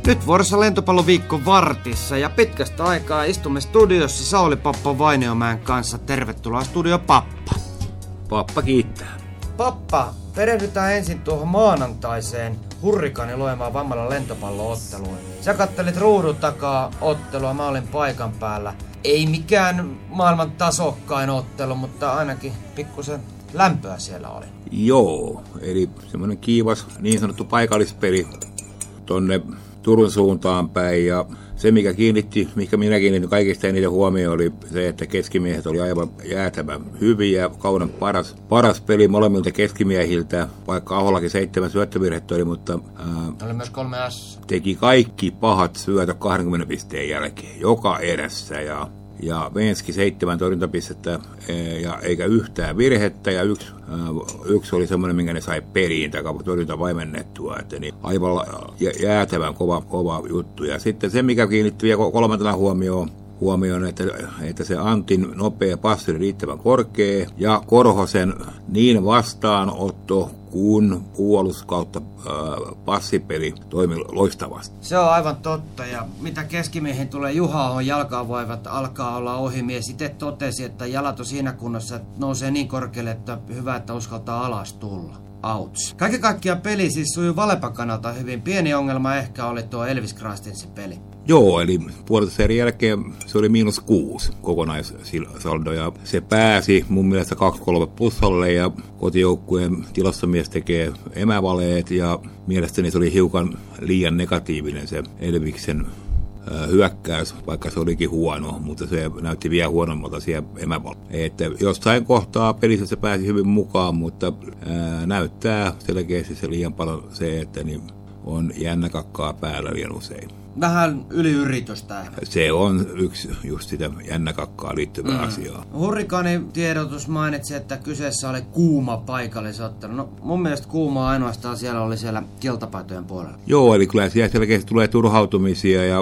Nyt vuorossa lentopalloviikko Vartissa ja pitkästä aikaa istumme studiossa Sauli Pappa Vainiomäen kanssa. Tervetuloa studio Pappa. Pappa kiittää. Pappa, perehdytään ensin tuohon maanantaiseen Hurrikaani Loimaan Vammalan lentopallootteluun. Sä kattelit ruudun takaa ottelua, mä olin paikan päällä. Ei mikään maailman tasokkain ottelu, mutta ainakin pikkusen lämpöä siellä oli. Joo, eli semmoinen kiivas niin sanottu paikallispeli tonne Turun suuntaan päin, ja se mikä minä kiinnitin kaikista eniten huomioon oli se, että keskimiehet oli aivan jäätävän hyviä, kauden paras peli molemmilta keskimiehiltä, vaikka Ahollakin 7 syöttövirhettä oli, mutta oli myös 3 S. Teki kaikki pahat syötö 20 pisteen jälkeen, joka erässä, ja Venski 7 torjuntapistettä ja eikä yhtään virhettä, ja yksi oli semmoinen, minkä ne sai periin tai torjunta vaimennettua, että niin aivan jäätävän kova juttu. Ja sitten se, mikä kiinnitti vielä kolmantena huomioon, että se Antin nopea passi oli riittävän korkea, ja Korhosen niin vastaanotto kuin puolus kautta passipeli toimi loistavasti. Se on aivan totta, ja mitä keskimiehen tulee, Juha jalkavoivat alkaa olla ohimies. Itse totesi, että jalat on siinä kunnossa, että nousee niin korkealle, että hyvä, että uskaltaa alas tulla. Ouch. Kaiken kaikkiaan peli siis sujuu Valepan kannalta hyvin. Pieni ongelma ehkä oli tuo Elvis Krastinsin peli. Joo, eli puolitoisen jälkeen se oli -6 kokonaissaldo, ja se pääsi mun mielestä 2-3 plussalle, ja kotijoukkueen tilastomies tekee emävaleet, ja mielestäni se oli hiukan liian negatiivinen se Elviksen hyökkäys, vaikka se olikin huono, mutta se näytti vielä huonommalta siellä emävalta. Että jossain kohtaa pelissä se pääsi hyvin mukaan, mutta näyttää selkeästi se liian paljon se, että niin on jännä kakkaa päällä liian usein. Vähän yliyritystä. Se on yksi just sitä jännäkakkaa liittyvää asiaa. Hurrikaanin tiedotus mainitsi, että kyseessä oli kuuma paikallisottelu. No mun mielestä kuuma ainoastaan siellä kiltapaitojen puolella. Joo, eli kyllä siellä selkeästi tulee turhautumisia ja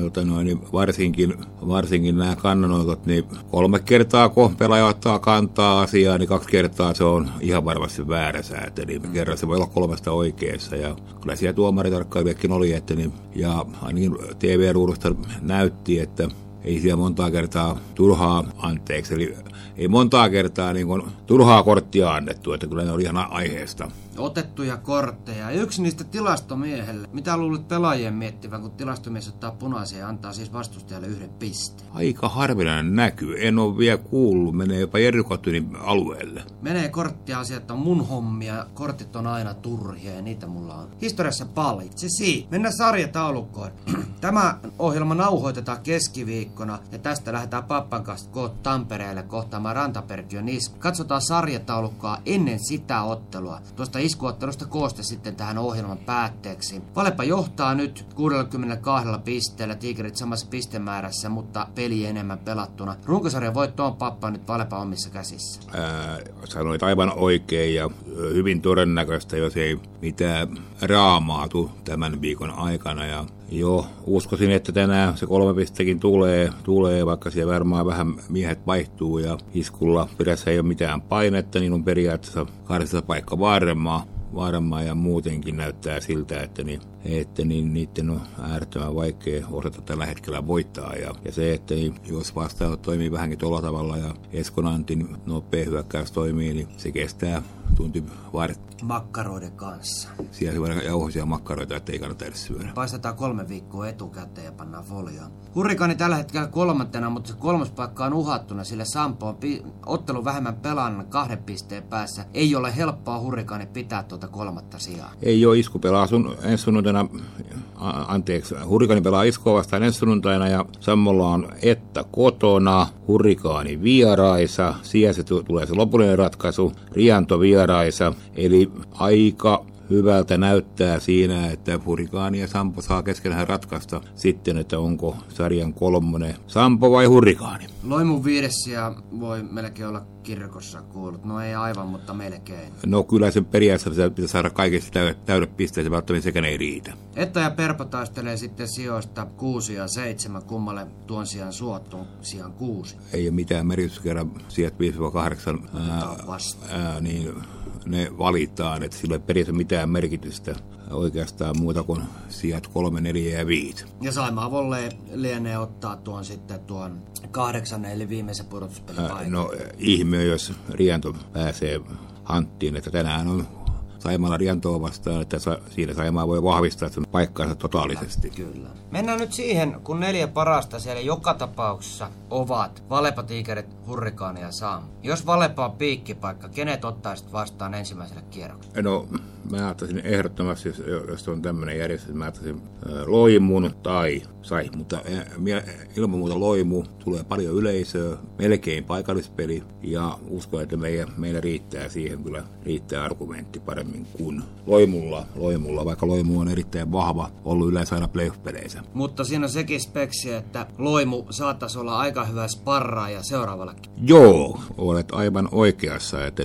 varsinkin nämä kannanotot, niin 3 kertaa kun pelaaja ottaa kantaa asiaa, niin 2 kertaa se on ihan varmasti väärä säätö. Niin kerran se voi olla 3 oikeassa, ja kyllä siellä tuomaritarkkailijakin oli, että niin, ja ainakin TV-ruudusta näytti, että ei siellä montaa kertaa turhaa anteeksi, eli ei montaa kertaa niin kuin turhaa korttia annettu, että kyllä ne oli ihan aiheesta. Otettuja kortteja. Yksi niistä tilastomiehelle. Mitä luulet pelaajien miettivän, kun tilastomies ottaa punaisia ja antaa siis vastustajalle 1 pisteen? Aika harvinainen näkyy. En ole vielä kuullut. Menee jopa Jerry Cottonin alueelle. Menee korttiasiat on mun hommia. Kortit on aina turhia ja niitä mulla on historiassa paljon. Se siitä. Mennään sarjataulukkoon. Tämä ohjelma nauhoitetaan keskiviikkona ja tästä lähdetään Pappan kanssa Tampereelle kohtaamaan Rantaperkiön Isku. Katsotaan sarjataulukkoa ennen sitä ottelua. Tuosta iskuottelusta kooste sitten tähän ohjelman päätteeksi. Valepa johtaa nyt 62 pisteellä, Tigerit samassa pistemäärässä, mutta peli enemmän pelattuna. Runkosarjan voitto on Pappa nyt Valepa omissa käsissä. Sanoit aivan oikein, ja hyvin todennäköistä, jos ei mitään raamaatu tämän viikon aikana. Ja joo, uskoisin, että tänään se 3 pistekin tulee, vaikka siellä varmaan vähän miehet vaihtuu, ja Iskulla perässä ei ole mitään painetta, niin on periaatteessa 8 paikka varmaa, ja muutenkin näyttää siltä, että niiden on äärettömän vaikea osata tällä hetkellä voittaa. Ja se, että jos vastaanot toimii vähänkin tuolla tavalla ja Eskonantin nopea hyökkäys toimii, niin se kestää tunti vartti. Makkaroiden kanssa. Siellä on jauhoisia makkaroita, ettei kannata edes syödä. Paistetaan 3 viikkoa etukäteen ja pannaan folioon. Hurrikaani tällä hetkellä 3, mutta se 3. paikka on uhattuna, sillä Sampo on ottelun vähemmän pelannut 2 pisteen päässä. Ei ole helppoa Hurrikaani pitää tuota 3. sijaa. Ei ole, Isku pelaa Hurrikaani pelaa Iskua vastaan ensi sunnuntaina, ja Sammolla on että kotona, Hurrikaani vieraissa, siellä se tulee se lopullinen ratkaisu, Rianto vieraissa, eli aika hyvältä näyttää siinä, että Hurrikaani ja Sampo saa keskenään ratkaista sitten, että onko sarjan 3. Sampo vai Hurrikaani. Loimun 5. ja voi melkein olla kirkossa kuullut. No ei aivan, mutta melkein. No kyllä sen periaatteessa pitää saada kaikista täydet pisteet, ja välttämättä sekään ei riitä. Etta ja Perpo taistelee sitten sijoista 6 ja 7, kummalle tuon sijaan suottuun sijaan 6. Ei ole mitään merkitystä kerran sijat 5-8, niin ne valitaan, että sillä ei periaatteessa mitään merkitystä. oikeastaan muuta kuin sijat 3, 4 ja 5. Ja Saimaa Volley lienee ottaa tuon 8 eli viimeisen pudotuspelipaikan. No ihme, jos Rianto pääsee hanttiin, että tänään on Saimaalla Riantoa vastaan, että siinä Saimaa voi vahvistaa sen paikkaansa totaalisesti. Kyllä. Mennään nyt siihen, kun 4 parasta siellä joka tapauksessa ovat Valepa, Tiikerit, Hurrikaani ja Sam. Jos Valepa on piikkipaikka, kenet ottaisit vastaan ensimmäiselle kierrokselle? No, mä ottaisin ehdottomasti, jos on tämmöinen järjestys, mä ottaisin Loimun tai Sai, mutta ilman muuta Loimu, tulee paljon yleisöä, melkein paikallispeli, ja uskon, että meillä riittää siihen kyllä argumentti paremmin kuin Loimulla, vaikka Loimu on erittäin vahva, ollut yleensä aina playoff-peleissä. Mutta siinä on sekin speksi, että Loimu saattaisi olla aika hyvä sparraaja seuraavallekin. Joo, olet aivan oikeassa, että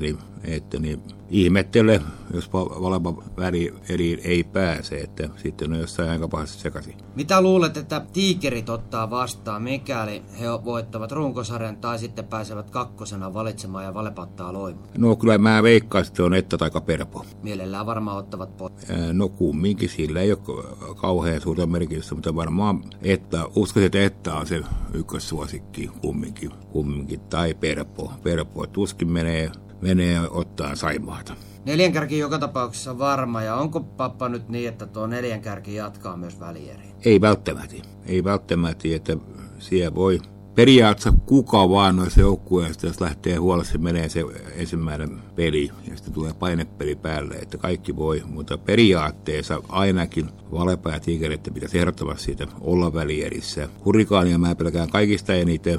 ihmettele, jos Valepa välieriin ei pääse, että sitten on jossain aika pahasti sekaisin. Mitä luulet, että Tiikerit ottaa vastaan, mikäli he voittavat runkosarjan tai sitten pääsevät kakkosena valitsemaan ja Valepa ottaa Loimu? No kyllä mä veikkaisin, että on Etta tai Perpo. Mielellään varmaan ottavat pois. No kumminkin, sillä ei ole kauhean suurta merkitystä, mutta varmaan uskoisin, että Etta on se ykkössuosikki kumminkin tai Perpo tuskin menee ottaa Saimaata. 4 kärki joka tapauksessa varma, ja onko Pappa nyt niin, että tuo 4 kärki jatkaa myös välieriin? Ei välttämättä, että siellä voi periaatteessa kuka vaan noissa joukkueista, jos lähtee huolessa, menee se ensimmäinen peli ja sitten tulee painepeli päälle, että kaikki voi, mutta periaatteessa ainakin Valepa ja Tiikereiden pitäisi ehdottomasti siitä olla välierissä. Hurrikaania mä pelkään kaikista eniten,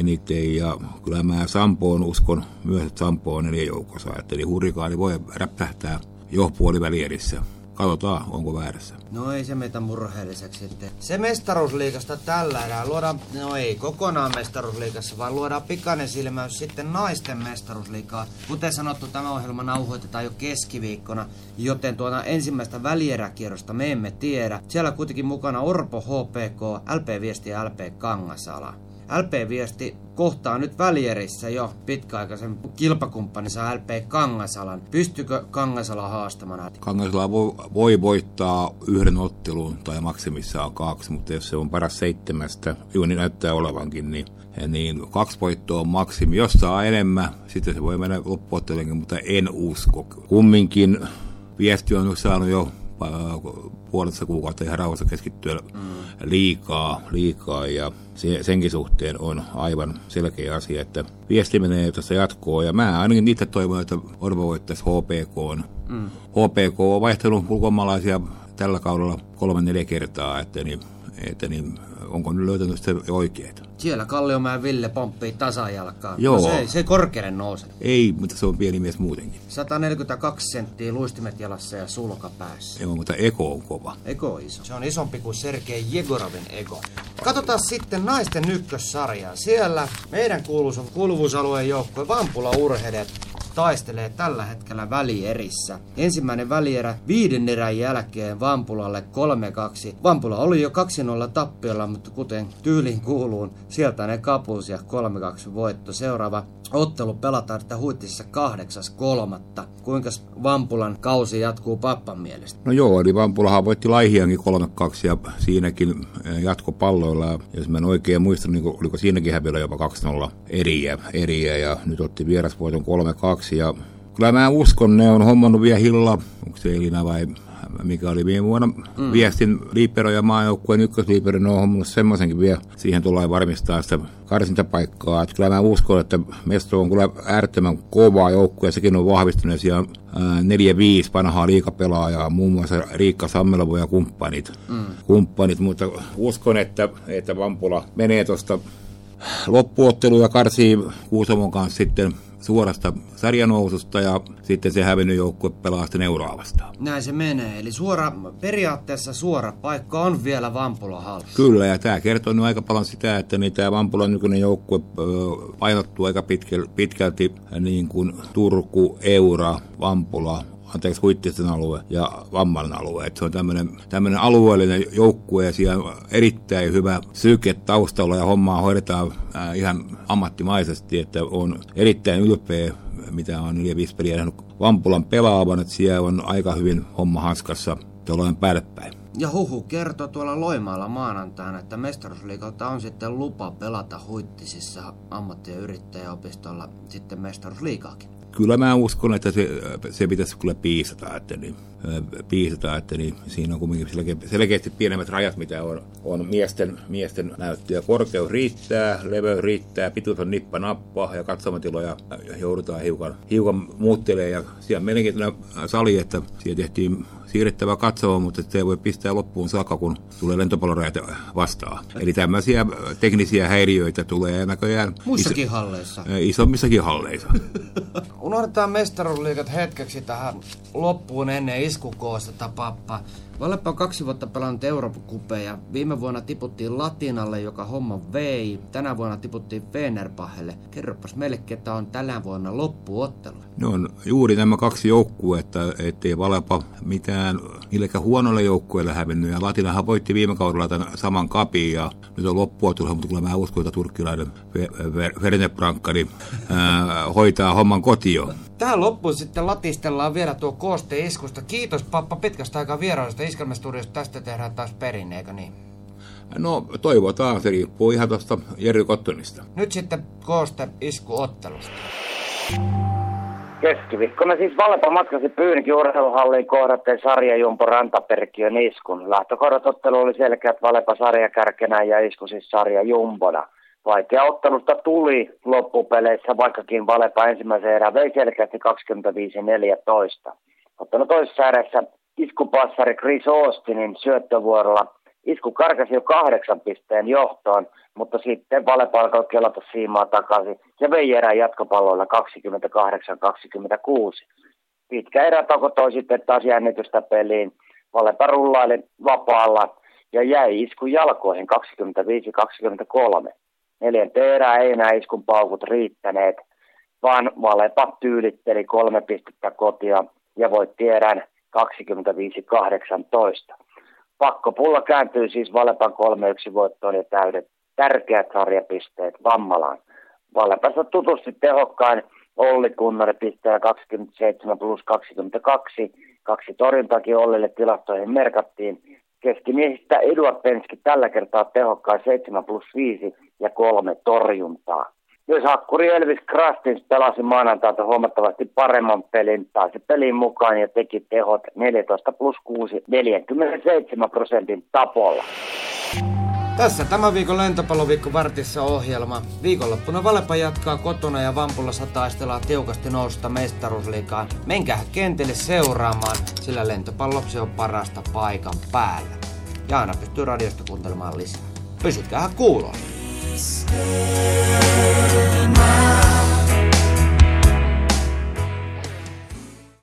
ja kyllä mä Sampoon uskon myös, että Sampo on 4 joukossa, eli Hurrikaani voi räpsähtää jo puolivälierissä. Katsotaan, onko väärässä. No ei se meitä murheelliseksi sitten. Se mestaruusliigasta tällä erää luodaan, no ei kokonaan mestaruusliigassa, vaan luodaan pikainen silmäys sitten naisten mestaruusliigaa. Kuten sanottu, tämä ohjelma nauhoitetaan jo keskiviikkona, joten tuota ensimmäistä välieräkierrosta me emme tiedä. Siellä on kuitenkin mukana Orpo, HPK, LP Viesti ja LP Kangasala. LP Viesti kohtaa nyt välierissä jo pitkäaikaisen kilpakumppaninsa LP Kangasalan. Pystyykö Kangasala haastamaan? Kangasala voi voittaa 1 ottelun tai maksimissaan 2, mutta jos se on paras 7, niin näyttää olevankin, niin 2 voittoa on maksimi. Jos saa enemmän, sitten se voi mennä loppuotteluunkin, mutta en usko. Kumminkin Viesti on saanut jo puolessa kuukautta ihan rauhassa keskittyä liikaa ja senkin suhteen on aivan selkeä asia, että Viesti menee tuossa jatkoon ja mä ainakin itse toivon, että Orvo voittaisi HPK. HPK on vaihtanut ulkomaalaisia tällä kaudella 3-4 kertaa, että onko nyt löytänyt sitä oikeet? Siellä Kalliomäen Ville pomppii tasajalkaa. Joo. No se ei korkealle nouse. Ei, mutta se on pieni mies muutenkin. 142 senttiä luistimet jalassa ja sulka päässä. Joo, mutta Eko on kova. Eko on iso. Se on isompi kuin Sergei Jegorovin ego. Katsotaan sitten naisten ykkössarjaa. Siellä meidän kuuluvuusalueen joukkue Vampula Urheilijat taistelee tällä hetkellä välierissä. Ensimmäinen välierä 5 erän jälkeen Vampulalle 3-2. Vampula oli jo 2-0 tappiolla, mutta kuten tyyliin kuuluu, sieltä ne kapus ja 3-2 voitto. Seuraava ottelu pelataan että Huittisissa 8.3. Kuinka Vampulan kausi jatkuu Pappan mielestä? No joo, eli Vampulahan voitti Laihiankin 3-2 ja siinäkin jatkopalloilla. Jos mä en oikein muista, niin oliko siinäkin häviöllä jopa 2-0 eriä ja nyt otti vierasvoiton 3-2 ja kyllä mä uskon, ne on hommannut vielä Hilla, onko se Elina vai mikä oli viime vuonna Viestin liipero ja maajoukkueen ykkösliipero, ne on hommannut semmoisenkin vielä. Siihen tullaan varmistaa sitä karsintapaikkaa. Että kyllä mä uskon, että Mesto on kyllä äärettömän kova joukkue ja sekin on vahvistunut. Siellä on 4-5 vanhaa liigapelaajaa, muun muassa Riikka Sammelvo ja kumppanit. Mutta uskon, että Vampula menee tuosta loppuotteluun ja karsii Kuusamon kanssa sitten suorasta sarjanoususta ja sitten se hävinnyt joukkue pelaa sitten Euroa vastaan. Näin se menee, eli periaatteessa suora paikka on vielä Vampula hallussa. Kyllä, ja tämä kertoo nyt aika paljon sitä, että tämä Vampulan nykyinen joukkue painottuu aika pitkälti niin kuin Turku, Eura, Vampula, Huittisten alue ja Vammalan alue. Että se on tämmöinen alueellinen joukkue ja siellä on erittäin hyvä syke taustalla ja hommaa hoidetaan ihan ammattimaisesti, että on erittäin ylpeä, mitä on 4-5 peliä nähnyt Vampulan pelaavan, että siellä on aika hyvin homma hanskassa ollaan päälle päin. Ja Huhu kertoo tuolla Loimaalla maanantaina, että Mestaruusliigalta on sitten lupa pelata Huittisissa ammatti- ja yrittäjäopistolla sitten Mestaruusliigaakin. Kyllä mä uskon, että se pitäisi kyllä piisata, että siinä on kuitenkin selkeästi pienemmät rajat, mitä on miesten näyttöjä. Korkeus riittää, leveys riittää, pituus on nippa-nappa ja katsomatiloja joudutaan hiukan muuttelemaan. Ja siellä on mielenkiintoinen sali, että siellä tehtiin siirrettävä katsoma, mutta se ei voi pistää loppuun saakka, kun tulee lentopallorajat vastaan. Eli tämmöisiä teknisiä häiriöitä tulee näköjään muissakin halleissa. Isommissakin halleissa. Unohdetaan Mestaruusliigat hetkeksi tähän loppuun ennen iskukoostetta, pappa. Valepa on 2 vuotta pelannut Eurooppa-kupeja. Viime vuonna tiputtiin Latinalle, joka homma vei. Tänä vuonna tiputtiin Fenerbahelle. Kerropas meille, ketä on tänä vuonna loppuottelu. Ne on juuri nämä 2 joukkuetta, ettei Valepa mitään millekään huonolle joukkueelle hävinnyt. Ja Latinahan voitti viime kaudella tämän saman kapin ja nyt on loppuottelu, mutta kyllä mä uskon, että turkkilainen Fenerbahce hoitaa homman kotiin. Tähän loppuun sitten latistellaan vielä tuo kooste iskusta. Kiitos pappa pitkästä aikaa vierailusta Iskelmästudiosta. Tästä tehdään taas perinne, eikö niin? No toivotaan, se riippuu ihan tuosta Jerry Cottonista. Nyt sitten kooste iskuottelusta. Keskiviikkona siis Valepa matkasi Pyynikin urheiluhalliin kohdatteen sarjajumpo Rantaperkiön iskun. Lähtökohdat-ottelu oli selkeä, että Valepa sarjakärkenä ja isku siis sarjajumpona. Vaikea ottelusta tuli loppupeleissä, vaikkakin Valepa ensimmäisen erään vei selkeästi 25-14. Ottanut toisessa erässä iskupassari Chris Austinin syöttövuorolla. Isku karkasi jo 8 pisteen johtoon, mutta sitten Valepa alkoi kelata siimaa takaisin ja vei erään jatkopalloilla 28-26. Pitkä erätauko toi sitten taas jännitystä peliin. Valepa rullaili vapaalla ja jäi iskun jalkoihin 25-23. 4. erää ei enää iskun paukut riittäneet, vaan Valepa tyylitteli 3 pistettä kotia ja voitti erän 25-18. Pakkopulla kääntyi siis Valepan 3-1 voittoon ja tärkeät sarjapisteet Vammalaan. Valepasta tutusti tehokkain Olli Kunnari pisteellä 27+22. 2 torjuntakin Ollille tilastoihin merkattiin. Keskimiehistä Eduard Penski tällä kertaa tehokkain 7+5 ja 3 torjuntaa. Myös hakkuri Elvis Krastins pelasi maanantaita huomattavasti paremman pelin, pääsi peliin mukaan ja teki tehot 14+6 47% tapolla. Tässä tämän viikon Lentopalloviikko Vartissa ohjelma. Viikonloppuna Valepa jatkaa kotona ja Vampulassa taistellaan tiukasti noususta Mestaruusliigaan. Menkää kentille seuraamaan, sillä lentopallo se on parasta paikan päällä. Ja aina pystyy radiosta kuuntelemaan lisää. Pysykää kuulolla.